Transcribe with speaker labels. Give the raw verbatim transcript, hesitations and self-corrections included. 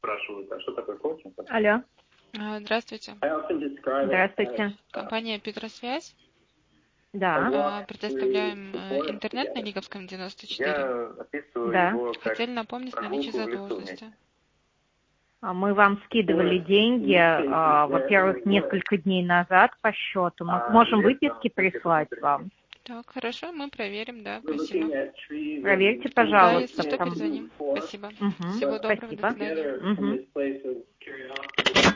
Speaker 1: спрашивают, а что такое коучинг?
Speaker 2: Алло.
Speaker 3: А, Здравствуйте.
Speaker 2: Здравствуйте.
Speaker 3: Компания Петросвязь.
Speaker 2: Да.
Speaker 3: А, Предоставляем э, интернет на Лиговском девяносто четыре.
Speaker 1: Я описываю
Speaker 2: Да.
Speaker 1: его как
Speaker 3: Хотели напомнить наличие
Speaker 1: прогулку в лесу
Speaker 3: задолженности.
Speaker 2: А Мы вам скидывали деньги, а, во-первых, несколько дней назад по счету. Мы можем выписки прислать вам.
Speaker 3: Так, хорошо, мы проверим, да, спасибо.
Speaker 2: Проверьте,
Speaker 3: Да,
Speaker 2: пожалуйста.
Speaker 3: если что,
Speaker 2: Там...
Speaker 3: перезвоним. Спасибо.
Speaker 2: Мгм.
Speaker 3: Всего доброго, до
Speaker 2: Спасибо.
Speaker 3: свидания.
Speaker 2: Мгм.